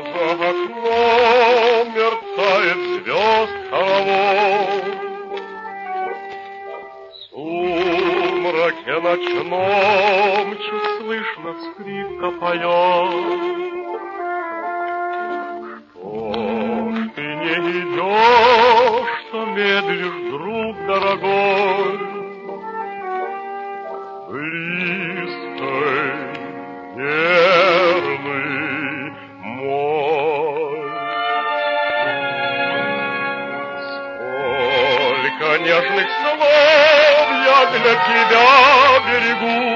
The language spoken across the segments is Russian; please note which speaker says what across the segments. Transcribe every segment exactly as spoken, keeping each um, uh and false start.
Speaker 1: за окном мерцает звезд хоровод. В сумраке ночном чуть слышно скрипка поет. Идешь, что медлишь, друг дорогой, близкой, верный мой. Сколько нежных слов я для тебя берегу,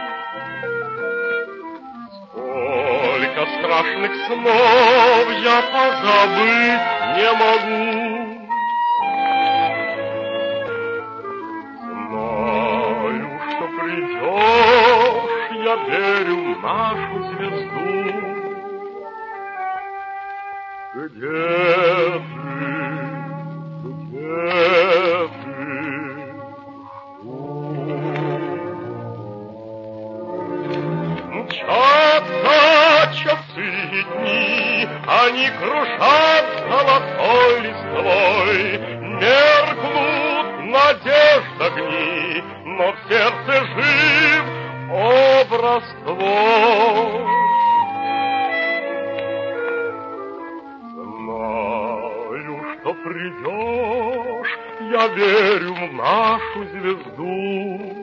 Speaker 1: сколько страшных снов я позабыть не могу. Знаю, что придешь, я верю в нашу звезду. Где ты, где ты, мчатся часы и дни, они кружат золотой листвой, меркнут надежд огни, но в сердце жив образ твой. Знаю, что придешь, я верю в нашу звезду.